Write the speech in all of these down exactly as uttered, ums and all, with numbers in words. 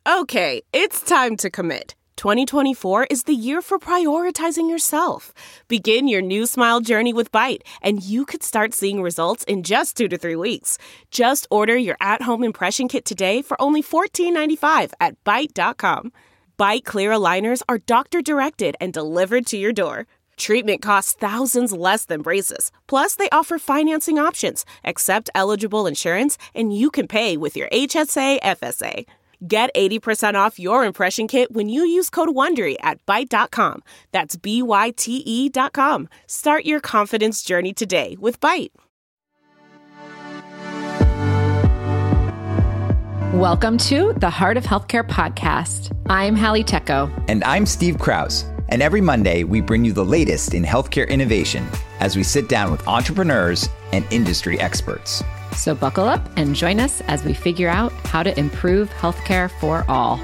Okay, it's time to commit. twenty twenty-four is the year for prioritizing yourself. Begin your new smile journey with Byte, and you could start seeing results in just two to three weeks. Just order your at-home impression kit today for only fourteen ninety-five at byte dot com. Byte Clear aligners are doctor-directed and delivered to your door. Treatment costs thousands less than braces. Plus, they offer financing options, accept eligible insurance, and you can pay with your H S A F S A. Get eighty percent off your impression kit when you use code WONDERY at byte dot com. That's B Y T E dot com. Start your confidence journey today with Byte. Welcome to the Heart of Healthcare podcast. I'm Hallie Tecco. And I'm Steve Krause. And every Monday, we bring you the latest in healthcare innovation as we sit down with entrepreneurs and industry experts. So buckle up and join us as we figure out how to improve healthcare for all.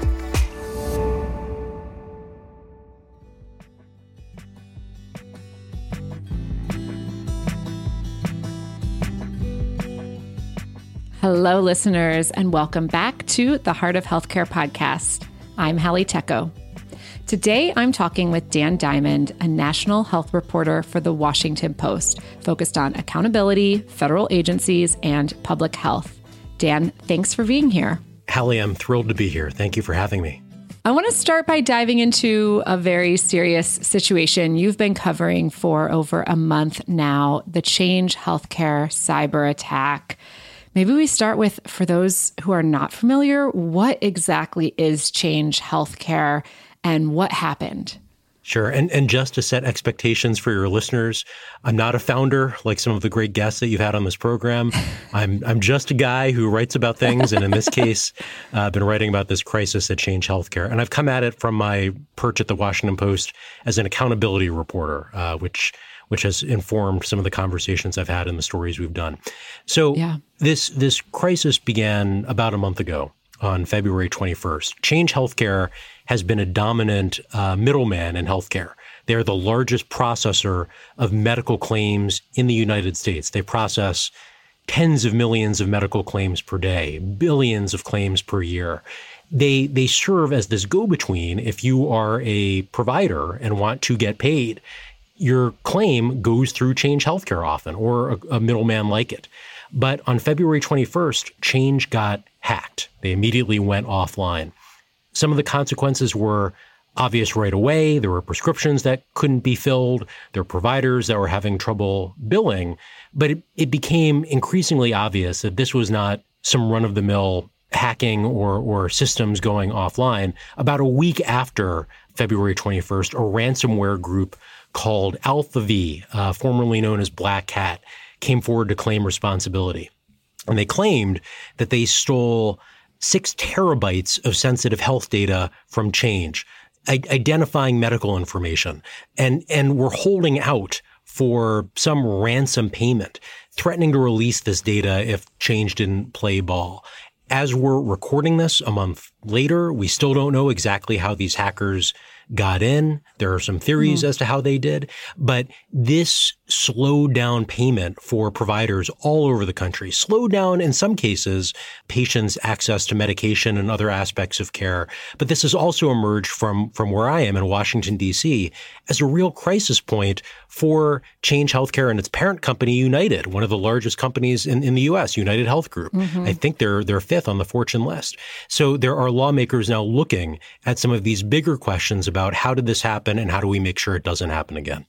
Hello, listeners, and welcome back to the Heart of Healthcare podcast. I'm Hallie Tecco. Today, I'm talking with Dan Diamond, a national health reporter for The Washington Post, focused on accountability, federal agencies, and public health. Dan, thanks for being here. Hallie, I'm thrilled to be here. Thank you for having me. I want to start by diving into a very serious situation you've been covering for over a month now, the Change Healthcare cyber attack. Maybe we start with, for those who are not familiar, what exactly is Change Healthcare and what happened? Sure. And and just to set expectations for your listeners, I'm not a founder like some of the great guests that you've had on this program. I'm I'm just a guy who writes about things. And in this case, uh, I've been writing about this crisis at Change Healthcare. And I've come at it from my perch at the Washington Post as an accountability reporter, uh, which which has informed some of the conversations I've had and the stories we've done. So yeah. this this crisis began about a month ago on February twenty-first. Change Healthcare has been a dominant uh, middleman in healthcare. They're the largest processor of medical claims in the United States. They process tens of millions of medical claims per day, billions of claims per year. They they serve as this go-between. If you are a provider and want to get paid, your claim goes through Change Healthcare often, or a, a middleman like it. But on February twenty-first, Change got hacked. They immediately went offline. Some of the consequences were obvious right away. There were prescriptions that couldn't be filled. There were providers that were having trouble billing. But it, it became increasingly obvious that this was not some run-of-the-mill hacking or, or systems going offline. About a week after February twenty-first, a ransomware group called AlphaV, uh, formerly known as Black Cat, came forward to claim responsibility. And they claimed that they stole six terabytes of sensitive health data from Change, I- identifying medical information, and, and were holding out for some ransom payment, threatening to release this data if Change didn't play ball. As we're recording this a month later, we still don't know exactly how these hackers got in. There are some theories mm. as to how they did, but this slowed down payment for providers all over the country, slowed down in some cases patients' access to medication and other aspects of care. But this has also emerged from, from where I am in Washington, D C as a real crisis point for Change Healthcare and its parent company, United, one of the largest companies in, in the U S, United Health Group. Mm-hmm. I think they're, they're fifth on the Fortune list. So there are lawmakers now looking at some of these bigger questions about how did this happen and how do we make sure it doesn't happen again?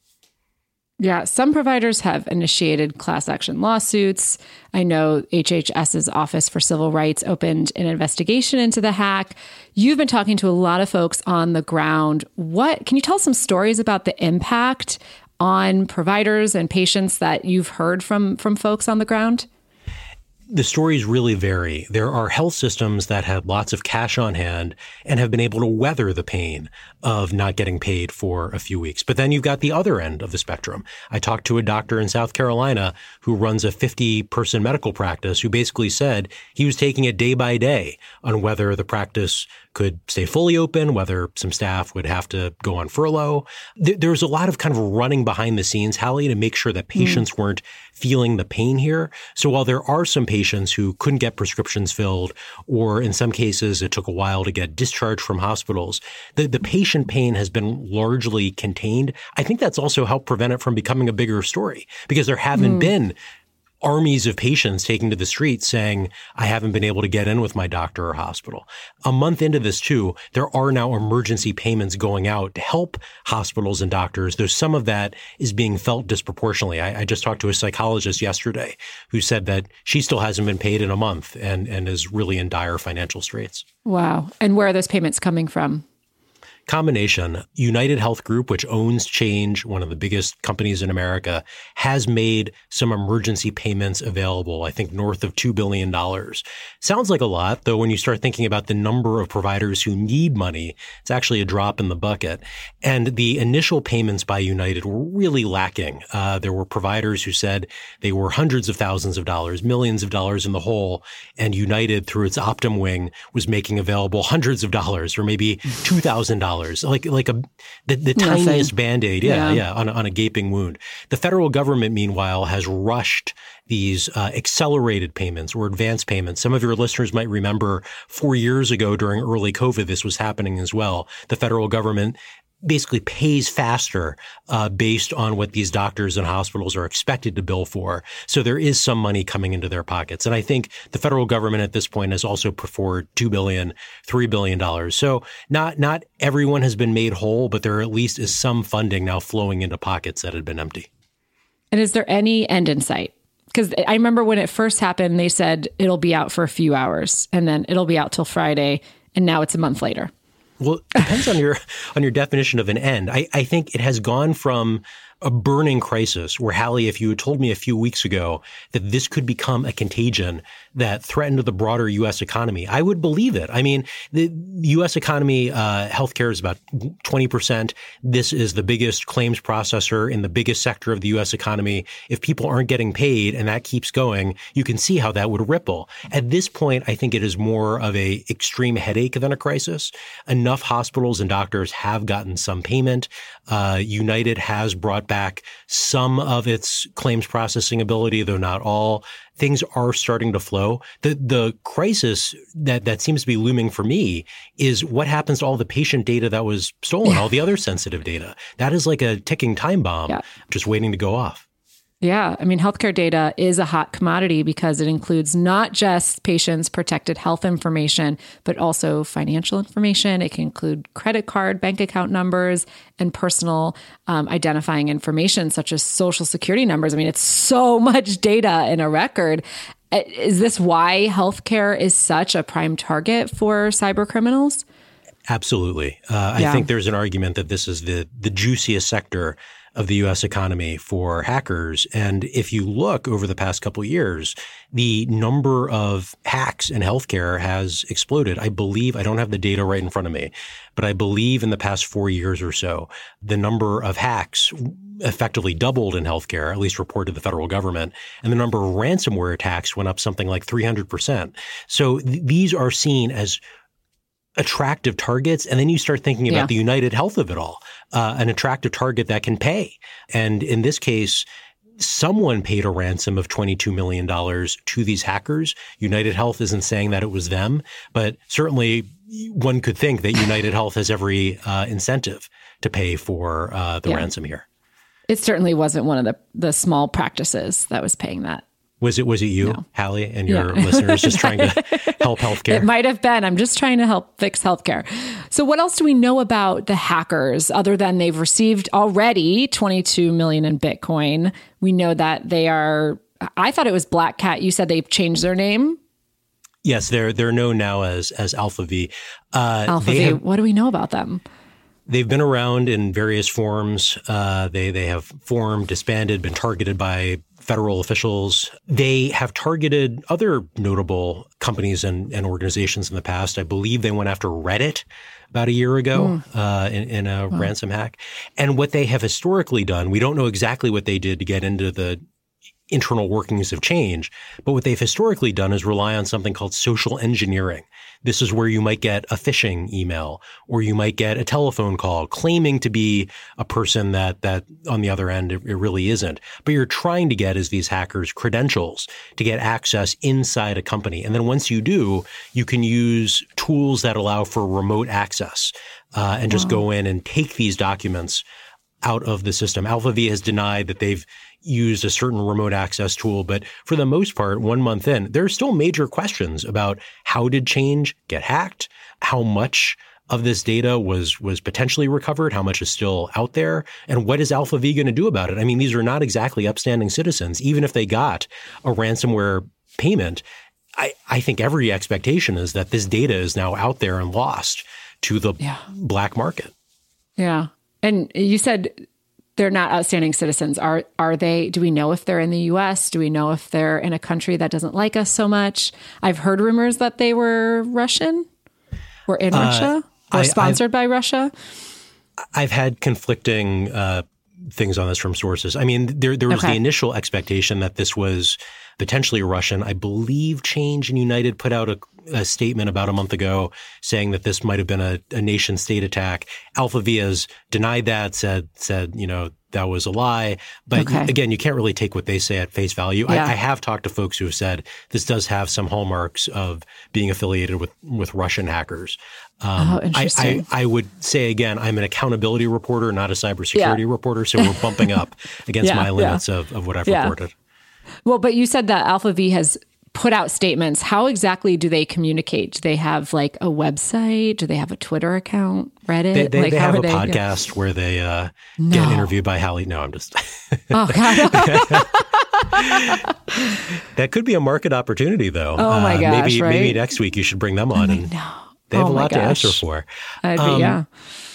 Yeah, some providers have initiated class action lawsuits. I know HHS's Office for Civil Rights opened an investigation into the hack. You've been talking to a lot of folks on the ground. What can you tell us some stories about the impact on providers and patients that you've heard from from folks on the ground? The stories really vary. There are health systems that had lots of cash on hand and have been able to weather the pain of not getting paid for a few weeks. But then you've got the other end of the spectrum. I talked to a doctor in South Carolina who runs a fifty-person medical practice who basically said he was taking it day by day on whether the practice could stay fully open, whether some staff would have to go on furlough. There's a lot of kind of running behind the scenes, Hallie, to make sure that patients mm. weren't feeling the pain here. So while there are some patients patients who couldn't get prescriptions filled, or in some cases, it took a while to get discharged from hospitals. The, the patient pain has been largely contained. I think that's also helped prevent it from becoming a bigger story, because there haven't mm. been armies of patients taking to the streets saying, I haven't been able to get in with my doctor or hospital. A month into this, too, there are now emergency payments going out to help hospitals and doctors, though some of that is being felt disproportionately. I, I just talked to a psychologist yesterday who said that she still hasn't been paid in a month and, and is really in dire financial straits. Wow. And where are those payments coming from? Combination. United Health Group, which owns Change, one of the biggest companies in America, has made some emergency payments available, I think north of two billion dollars. Sounds like a lot, though when you start thinking about the number of providers who need money, it's actually a drop in the bucket. And the initial payments by United were really lacking. Uh, there were providers who said they were hundreds of thousands of dollars, millions of dollars in the hole, and United, through its Optum wing, was making available hundreds of dollars or maybe two thousand dollars. Like like a the, the tiniest Band-Aid, yeah, yeah, yeah on, a, on a gaping wound. The federal government, meanwhile, has rushed these uh, accelerated payments or advance payments. Some of your listeners might remember four years ago during early COVID, this was happening as well. The federal government basically pays faster uh, based on what these doctors and hospitals are expected to bill for. So there is some money coming into their pockets. And I think the federal government at this point has also put forward two billion dollars, three billion dollars. So not not everyone has been made whole, but there at least is some funding now flowing into pockets that had been empty. And is there any end in sight? Because I remember when it first happened, they said it'll be out for a few hours and then it'll be out till Friday. And now it's a month later. Well, it depends on your on your definition of an end. I, I think it has gone from a burning crisis where, Hallie, if you had told me a few weeks ago that this could become a contagion that threatened the broader U S economy, I would believe it. I mean, the U S economy, uh, healthcare is about twenty percent. This is the biggest claims processor in the biggest sector of the U S economy. If people aren't getting paid and that keeps going, you can see how that would ripple. At this point, I think it is more of a extreme headache than a crisis. Enough hospitals and doctors have gotten some payment. Uh, United has brought back some of its claims processing ability, though not all. Things are starting to flow. The the crisis that, that seems to be looming for me is what happens to all the patient data that was stolen, all the other sensitive data. That is like a ticking time bomb, yeah. just waiting to go off. Yeah. I mean, healthcare data is a hot commodity because it includes not just patients' protected health information, but also financial information. It can include credit card, bank account numbers, and personal um, identifying information, such as social security numbers. I mean, it's so much data in a record. Is this why healthcare is such a prime target for cyber criminals? Absolutely. Uh, yeah. I think there's an argument that this is the the juiciest sector of the U S economy for hackers. And if you look over the past couple of years, the number of hacks in healthcare has exploded. I believe, I don't have the data right in front of me, but I believe in the past four years or so, the number of hacks effectively doubled in healthcare, at least reported to the federal government. And the number of ransomware attacks went up something like three hundred percent. So th- these are seen as attractive targets. And then you start thinking about yeah. the United Health of it all, uh, an attractive target that can pay. And in this case, someone paid a ransom of twenty-two million dollars to these hackers. United Health isn't saying that it was them, but certainly one could think that United Health has every uh, incentive to pay for uh, the yeah. ransom here. It certainly wasn't one of the, the small practices that was paying that. Was it was it you, no. Hallie, and your yeah. listeners just trying to help healthcare? It might have been. I'm just trying to help fix healthcare. So what else do we know about the hackers other than they've received already twenty-two million in Bitcoin? We know that they are, I thought it was Black Cat. You said they've changed their name? Yes, they're they're known now as as Alpha V. Uh, Alpha V, have, what do we know about them? They've been around in various forms. Uh, they they have formed, disbanded, been targeted by federal officials. They have targeted other notable companies and, and organizations in the past. I believe they went after Reddit about a year ago mm. uh, in, in a wow. ransom hack. And what they have historically done, we don't know exactly what they did to get into the internal workings of change. But what they've historically done is rely on something called social engineering. This is where you might get a phishing email, or you might get a telephone call claiming to be a person that, that on the other end, it, it really isn't. But you're trying to get, as these hackers, credentials to get access inside a company. And then once you do, you can use tools that allow for remote access uh, and just wow. go in and take these documents out of the system. AlphaV has denied that they've used a certain remote access tool, but for the most part, one month in, there are still major questions about how did Change get hacked, how much of this data was was potentially recovered, how much is still out there, and what is AlphaV going to do about it? I mean, these are not exactly upstanding citizens. Even if they got a ransomware payment, I, I think every expectation is that this data is now out there and lost to the yeah. black market. Yeah. And you said they're not outstanding citizens. Are are they? Do we know if they're in the U S? Do we know if they're in a country that doesn't like us so much? I've heard rumors that they were Russian, or in uh, Russia, or I, sponsored I've, by Russia. I've had conflicting uh, things on this from sources. I mean, there there was okay. the initial expectation that this was potentially Russian. I believe Change and United put out a, a statement about a month ago saying that this might have been a, a nation state attack. AlphaV has denied that, said, said, you know, that was a lie. But okay. again, you can't really take what they say at face value. Yeah. I, I have talked to folks who have said this does have some hallmarks of being affiliated with, with Russian hackers. Um, oh, interesting. I, I, I would say, again, I'm an accountability reporter, not a cybersecurity yeah. reporter. So we're bumping up against yeah, my limits yeah. of, of what I've yeah. reported. Well, but you said that AlphaV has put out statements. How exactly do they communicate? Do they have like a website? Do they have a Twitter account? Reddit? They, they, like, they have a they podcast go? where they uh, no. get interviewed by Hallie. No, I'm just. Oh, God. That could be a market opportunity, though. Oh, my uh, gosh. Maybe, right? maybe next week you should bring them on. I and know. They have oh a lot gosh. to answer for. I'd be, um, yeah.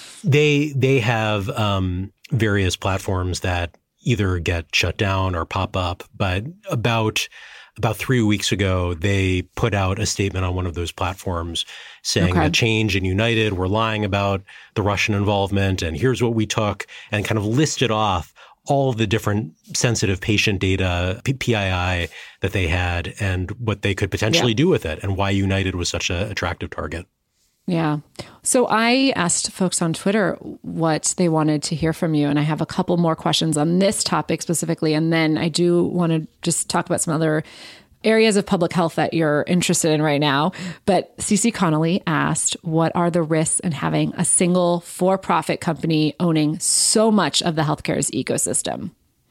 They, they have um, various platforms that either get shut down or pop up, but about about three weeks ago, they put out a statement on one of those platforms saying okay. that Change and United were lying about the Russian involvement, and here's what we took, and kind of listed off all of the different sensitive patient data, P I I, that they had and what they could potentially yeah. do with it, and why United was such an attractive target. Yeah. So I asked folks on Twitter what they wanted to hear from you. And I have a couple more questions on this topic specifically. And then I do want to just talk about some other areas of public health that you're interested in right now. But Cece Connolly asked, what are the risks in having a single for-profit company owning so much of the healthcare's ecosystem?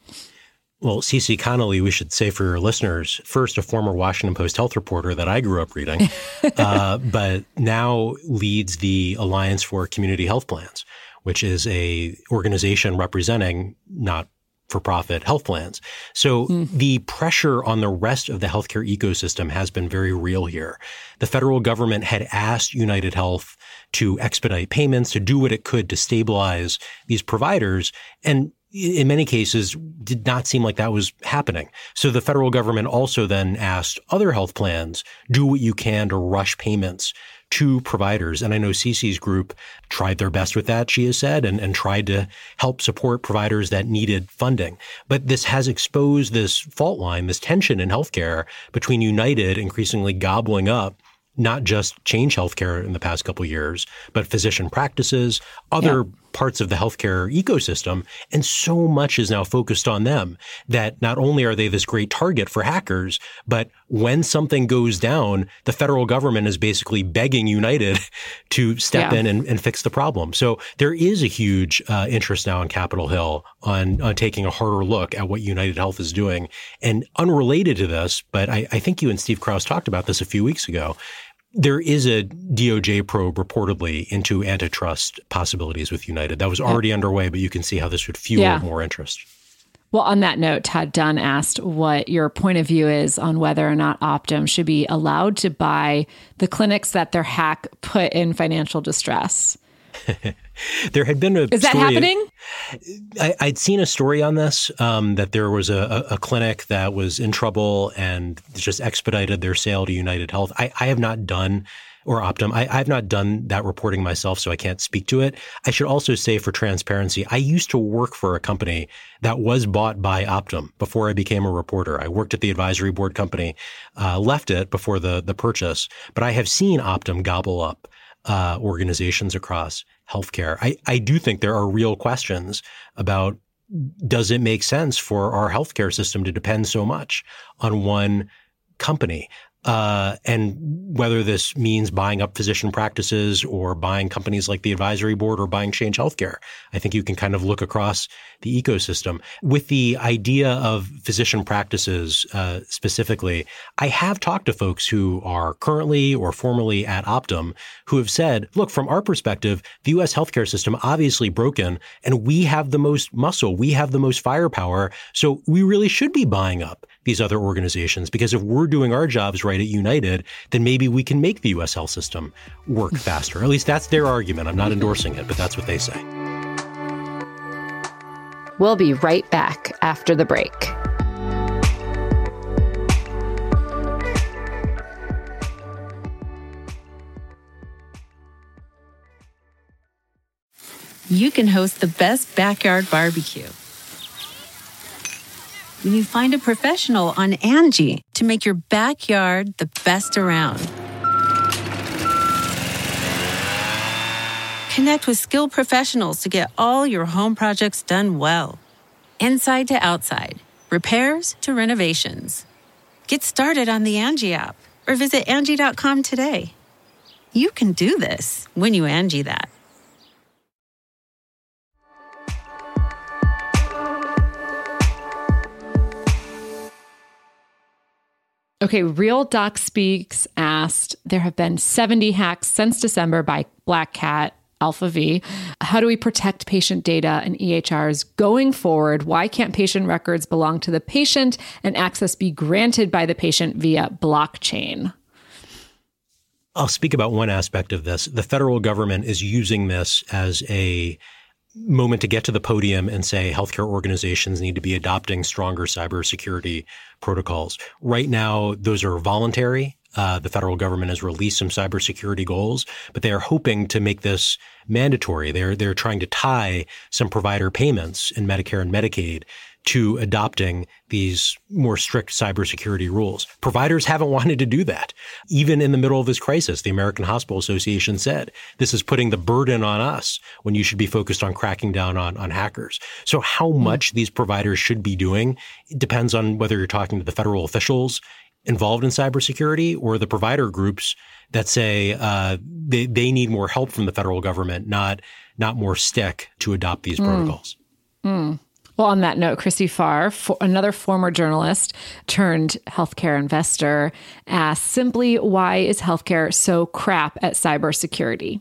Well, Cece Connolly, we should say for your listeners, first a former Washington Post health reporter that I grew up reading, uh, but now leads the Alliance for Community Health Plans, which is a organization representing not-for-profit health plans. So mm. the pressure on the rest of the healthcare ecosystem has been very real here. The federal government had asked United Health to expedite payments, to do what it could to stabilize these providers, and in many cases, did not seem like that was happening. So the federal government also then asked other health plans, do what you can to rush payments to providers. And I know Cece's group tried their best with that, she has said, and, and tried to help support providers that needed funding. But this has exposed this fault line, this tension in healthcare between United increasingly gobbling up not just Change Healthcare in the past couple of years, but physician practices, other yeah. parts of the healthcare ecosystem. And so much is now focused on them that not only are they this great target for hackers, but when something goes down, the federal government is basically begging United to step yeah. in and, and fix the problem. So there is a huge uh, interest now on Capitol Hill on, on taking a harder look at what United Health is doing. And unrelated to this, but I, I think you and Steve Krause talked about this a few weeks ago, there is a D O J probe reportedly into antitrust possibilities with United. That was already yeah. underway, but you can see how this would fuel yeah. more interest. Well, on that note, Todd Dunn asked what your point of view is on whether or not Optum should be allowed to buy the clinics that their hack put in financial distress. There had been a Is that story, happening? I, I'd seen a story on this, um, that there was a, a clinic that was in trouble and just expedited their sale to United Health. I, I have not done or Optum. I, I've not done that reporting myself, so I can't speak to it. I should also say for transparency, I used to work for a company that was bought by Optum before I became a reporter. I worked at the advisory board company, uh, left it before the, the purchase, but I have seen Optum gobble up uh, organizations across healthcare. I, I do think there are real questions about, does it make sense for our healthcare system to depend so much on one company? Uh, and whether this means buying up physician practices or buying companies like the advisory board or buying Change Healthcare. I think you can kind of look across the ecosystem. With the idea of physician practices uh, specifically, I have talked to folks who are currently or formerly at Optum who have said, look, from our perspective, the U S healthcare system obviously broken, and we have the most muscle, we have the most firepower, so we really should be buying up these other organizations, because if we're doing our jobs right at United, then maybe we can make the U S health system work faster. At least that's their argument. I'm not endorsing it, but that's what they say. We'll be right back after the break. You can host the best backyard barbecue when you find a professional on Angie to make your backyard the best around. Connect with skilled professionals to get all your home projects done well. Inside to outside, repairs to renovations. Get started on the Angie app or visit Angie dot com today. You can do this when you Angie that. Okay, Real Doc Speaks asked, there have been seventy hacks since December by Black Cat, AlphaV. How do we protect patient data and E H Rs going forward? Why can't patient records belong to the patient and access be granted by the patient via blockchain? I'll speak about one aspect of this. The federal government is using this as a moment to get to the podium and say healthcare organizations need to be adopting stronger cybersecurity protocols. Right now, those are voluntary. Uh, the federal government has released some cybersecurity goals, but they are hoping to make this mandatory. They're they're trying to tie some provider payments in Medicare and Medicaid to adopting these more strict cybersecurity rules. Providers haven't wanted to do that. Even in the middle of this crisis, the American Hospital Association said, this is putting the burden on us when you should be focused on cracking down on, on hackers. So how much these providers should be doing, it depends on whether you're talking to the federal officials involved in cybersecurity or the provider groups that say uh, they, they need more help from the federal government, not, not more stick to adopt these mm. protocols. Mm. Well, on that note, Chrissy Farr, for another former journalist turned healthcare investor, asked simply, why is healthcare so crap at cybersecurity?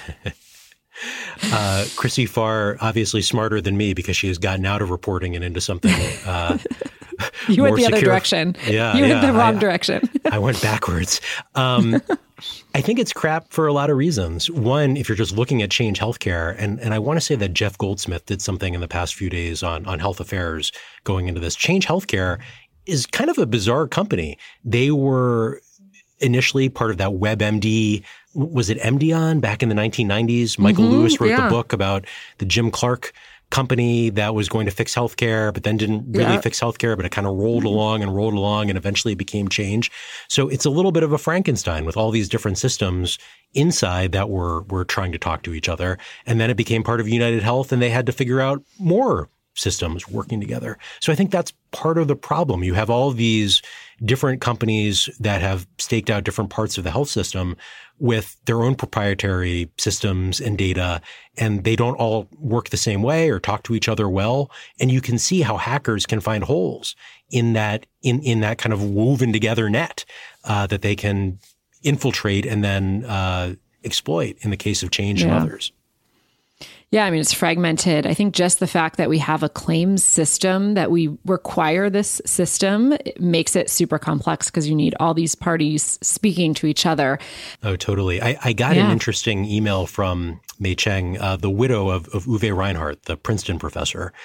uh, Chrissy Farr, obviously smarter than me because she has gotten out of reporting and into something uh, You went the secure. other direction. Yeah, you yeah, went the wrong I, direction. I went backwards. Um, I think it's crap for a lot of reasons. One, if you're just looking at Change Healthcare, and, and I want to say that Jeff Goldsmith did something in the past few days on, on health affairs going into this. Change Healthcare is kind of a bizarre company. They were initially part of that WebMD. Was it Emdion back in the nineteen nineties? Michael mm-hmm, Lewis wrote yeah. the book about the Jim Clark company that was going to fix healthcare, but then didn't really yeah. fix healthcare, but it kind of rolled mm-hmm. along and rolled along and eventually became Change. So it's a little bit of a Frankenstein with all these different systems inside that were, were trying to talk to each other. And then it became part of United Health and they had to figure out more systems working together. So I think that's part of the problem. You have all these different companies that have staked out different parts of the health system with their own proprietary systems and data, and they don't all work the same way or talk to each other well. And you can see how hackers can find holes in that, in, in that kind of woven together net, uh, that they can infiltrate and then, uh, exploit in the case of Change yeah. and others. Yeah, I mean, it's fragmented. I think just the fact that we have a claims system, that we require this system, it makes it super complex because you need all these parties speaking to each other. Oh, totally. I, I got yeah. an interesting email from Mei Cheng, uh, the widow of, of Uwe Reinhardt, the Princeton professor,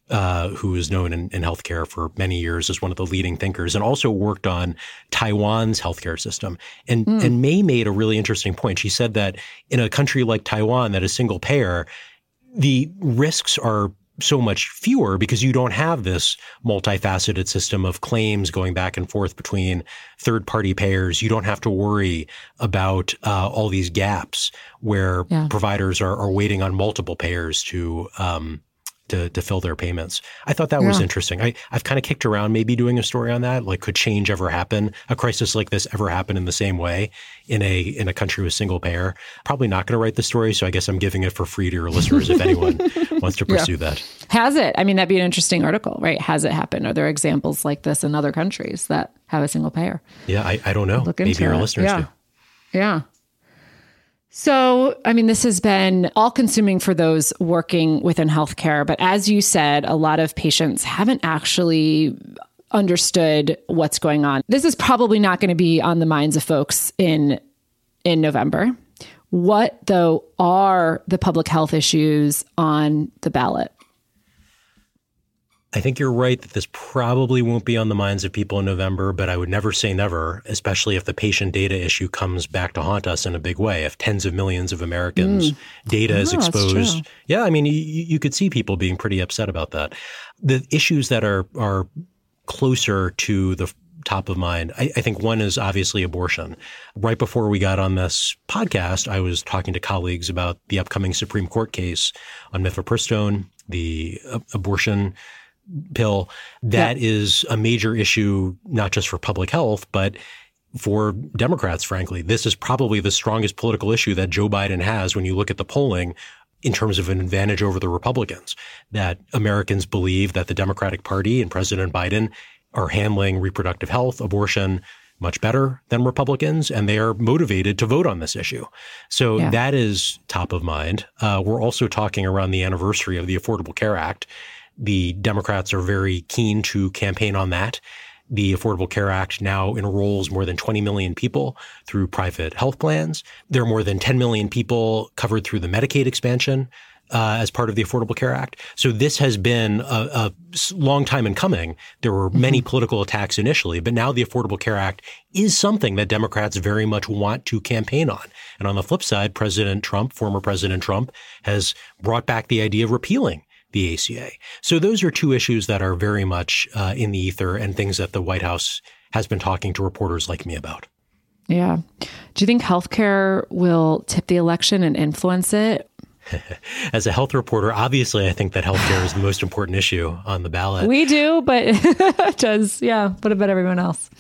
uh, who is known in, in healthcare for many years as one of the leading thinkers, and also worked on Taiwan's healthcare system. And, mm. and May made a really interesting point. She said that in a country like Taiwan that is single payer, the risks are so much fewer because you don't have this multifaceted system of claims going back and forth between third-party payers. You don't have to worry about uh, all these gaps where yeah. providers are, are waiting on multiple payers to um, to, to fill their payments. I thought that yeah. was interesting. I, I've kind of kicked around maybe doing a story on that. Like, could change ever happen? A crisis like this ever happen in the same way in a in a country with single payer? Probably not going to write the story, so I guess I'm giving it for free to your listeners if anyone wants to pursue yeah. that. Has it? I mean, that'd be an interesting article, right? Has it happened? Are there examples like this in other countries that have a single payer? Yeah, I, I don't know. Look Maybe your it. listeners yeah. do. Yeah. So, I mean, this has been all-consuming for those working within healthcare. But as you said, a lot of patients haven't actually understood what's going on. This is probably not going to be on the minds of folks in in November. What, though, are the public health issues on the ballot? I think you're right that this probably won't be on the minds of people in November, but I would never say never, especially if the patient data issue comes back to haunt us in a big way. If tens of millions of Americans' mm. data oh, is exposed. Yeah, I mean, you, you could see people being pretty upset about that. The issues that are are closer to the top of mind, I, I think one is obviously abortion. Right before we got on this podcast, I was talking to colleagues about the upcoming Supreme Court case on mifepristone, the uh, abortion pill. That yeah. is a major issue, not just for public health, but for Democrats, frankly. This is probably the strongest political issue that Joe Biden has when you look at the polling in terms of an advantage over the Republicans, that Americans believe that the Democratic Party and President Biden are handling reproductive health, abortion, much better than Republicans, and they are motivated to vote on this issue. So yeah. that is top of mind. Uh, we're also talking around the anniversary of the Affordable Care Act. The Democrats are very keen to campaign on that. The Affordable Care Act now enrolls more than twenty million people through private health plans. There are more than ten million people covered through the Medicaid expansion uh, as part of the Affordable Care Act. So this has been a, a long time in coming. There were many mm-hmm. political attacks initially, but now the Affordable Care Act is something that Democrats very much want to campaign on. And on the flip side, President Trump, former President Trump, has brought back the idea of repealing the A C A. So those are two issues that are very much uh, in the ether and things that the White House has been talking to reporters like me about. Yeah. Do you think healthcare will tip the election and influence it? As a health reporter, obviously, I think that healthcare is the most important issue on the ballot. We do, but it does. Yeah. What about everyone else?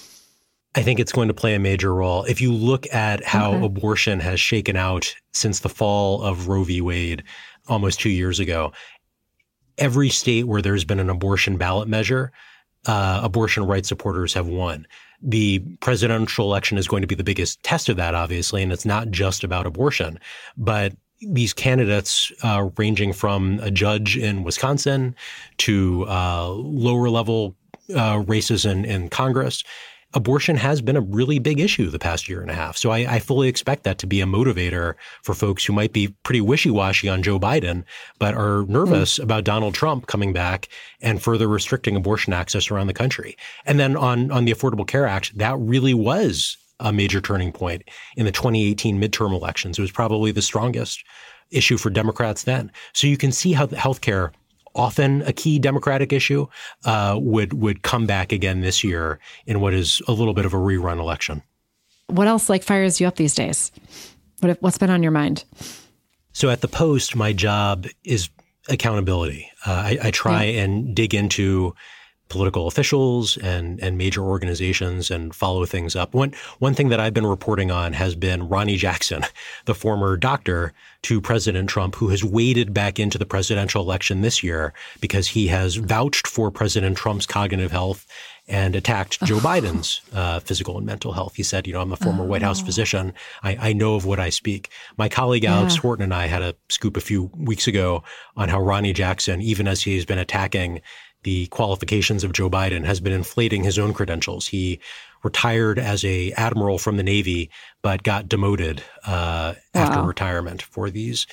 I think it's going to play a major role. If you look at how okay. abortion has shaken out since the fall of Roe v. Wade almost two years ago, every state where there's been an abortion ballot measure, uh, abortion rights supporters have won. The presidential election is going to be the biggest test of that, obviously, and it's not just about abortion. But these candidates, uh, ranging from a judge in Wisconsin to uh, lower level uh, races in, in Congress, abortion has been a really big issue the past year and a half. So I, I fully expect that to be a motivator for folks who might be pretty wishy-washy on Joe Biden, but are nervous mm. about Donald Trump coming back and further restricting abortion access around the country. And then on, on the Affordable Care Act, that really was a major turning point in the twenty eighteen midterm elections. It was probably the strongest issue for Democrats then. So you can see how the healthcare, often a key Democratic issue, uh, would would come back again this year in what is a little bit of a rerun election. What else like fires you up these days? What what's been on your mind? So at the Post, my job is accountability. Uh, I, I try yeah. and dig into political officials and and major organizations and follow things up. One one thing that I've been reporting on has been Ronny Jackson, the former doctor to President Trump, who has waded back into the presidential election this year because he has vouched for President Trump's cognitive health and attacked Joe Biden's uh, physical and mental health. He said, you know, I'm a former oh. White House physician. I, I know of what I speak. My colleague Alex yeah. Horton and I had a scoop a few weeks ago on how Ronny Jackson, even as he's been attacking the qualifications of Joe Biden, has been inflating his own credentials. He retired as a admiral from the Navy, but got demoted uh, wow. after retirement for these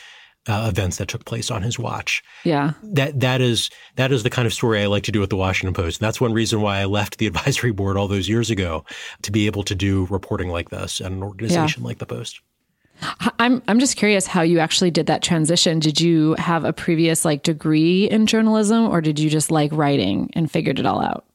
uh, events that took place on his watch. Yeah. That that is that is the kind of story I like to do at the Washington Post. And that's one reason why I left the advisory board all those years ago, to be able to do reporting like this at an organization yeah. like the Post. I'm I'm just curious how you actually did that transition. Did you have a previous like degree in journalism, or did you just like writing and figured it all out?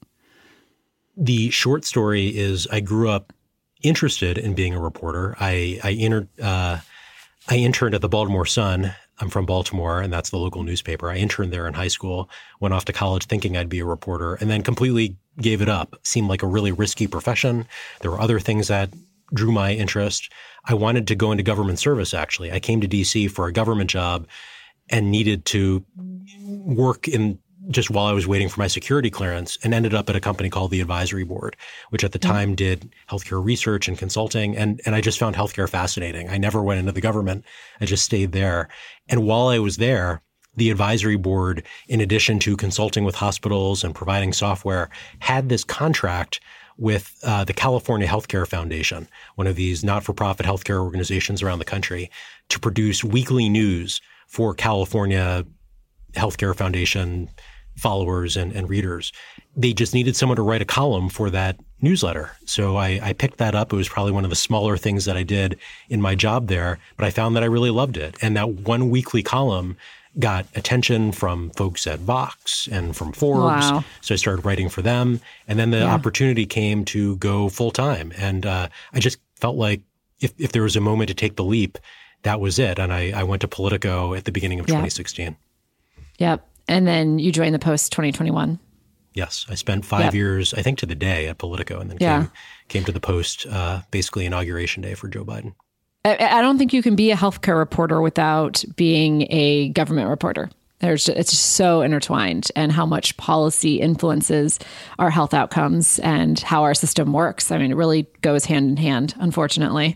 The short story is I grew up interested in being a reporter. I I entered uh, I interned at the Baltimore Sun. I'm from Baltimore, and that's the local newspaper. I interned there in high school, went off to college thinking I'd be a reporter, and then completely gave it up. It seemed like a really risky profession. There were other things that drew my interest. I wanted to go into government service, actually. I came to D C for a government job and needed to work in just while I was waiting for my security clearance, and ended up at a company called the Advisory Board, which at the time did healthcare research and consulting. And, and I just found healthcare fascinating. I never went into the government. I just stayed there. And while I was there, the Advisory Board, in addition to consulting with hospitals and providing software, had this contract with uh, the California Healthcare Foundation, one of these not-for-profit healthcare organizations around the country, to produce weekly news for California Healthcare Foundation followers and, and readers. They just needed someone to write a column for that newsletter. So I, I picked that up. It was probably one of the smaller things that I did in my job there, but I found that I really loved it. And that one weekly column got attention from folks at Vox and from Forbes. Wow. So I started writing for them. And then the yeah. opportunity came to go full time. And uh, I just felt like if, if there was a moment to take the leap, that was it. And I, I went to Politico at the beginning of yeah. twenty sixteen. Yep. And then you joined the Post twenty twenty-one. Yes. I spent five yep. years, I think, to the day at Politico, and then yeah. came, came to the Post uh, basically Inauguration Day for Joe Biden. I, I don't think you can be a healthcare reporter without being a government reporter. There's, it's just so intertwined, and how much policy influences our health outcomes and how our system works. I mean, it really goes hand in hand, unfortunately.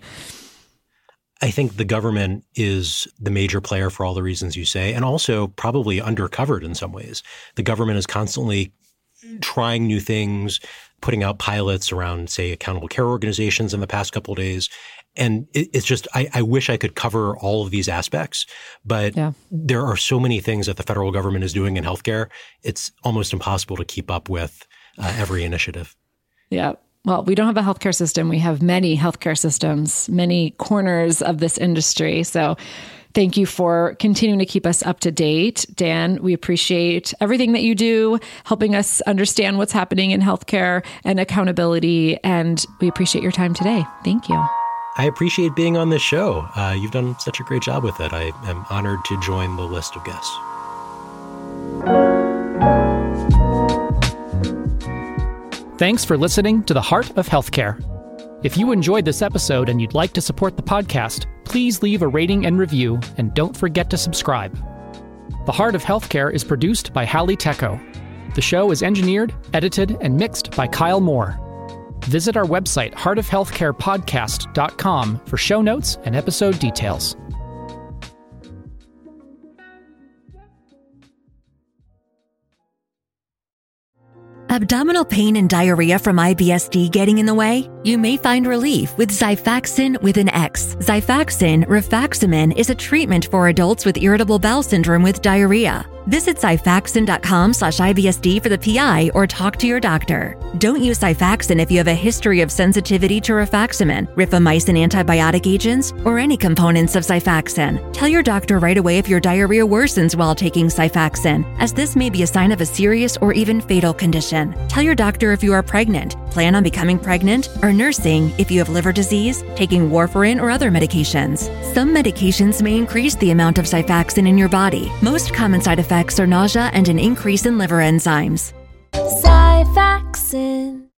I think the government is the major player for all the reasons you say, and also probably undercovered in some ways. The government is constantly trying new things, putting out pilots around, say, accountable care organizations in the past couple of days. And it, it's just, I, I wish I could cover all of these aspects, but yeah. there are so many things that the federal government is doing in healthcare. It's almost impossible to keep up with uh, every initiative. Yeah. Well, we don't have a healthcare system. We have many healthcare systems, many corners of this industry. So thank you for continuing to keep us up to date. Dan, we appreciate everything that you do, helping us understand what's happening in healthcare and accountability. And we appreciate your time today. Thank you. I appreciate being on this show. Uh, you've done such a great job with it. I am honored to join the list of guests. Thanks for listening to The Heart of Healthcare. If you enjoyed this episode and you'd like to support the podcast, please leave a rating and review, and don't forget to subscribe. The Heart of Healthcare is produced by Hallie Tecco. The show is engineered, edited, and mixed by Kyle Moore. Visit our website, heart of healthcare podcast dot com, for show notes and episode details. Abdominal pain and diarrhea from I B S D getting in the way? You may find relief with Xifaxan with an X. Xifaxan, rifaximin, is a treatment for adults with irritable bowel syndrome with diarrhea. Visit Xifaxan.com slash IBSD for the P I or talk to your doctor. Don't use Xifaxan if you have a history of sensitivity to rifaximin, rifamycin antibiotic agents, or any components of Xifaxan. Tell your doctor right away if your diarrhea worsens while taking Xifaxan, as this may be a sign of a serious or even fatal condition. Tell your doctor if you are pregnant, plan on becoming pregnant, or nursing if you have liver disease, taking warfarin or other medications. Some medications may increase the amount of Xifaxan in your body. Most common side effects are nausea and an increase in liver enzymes. Xifaxan.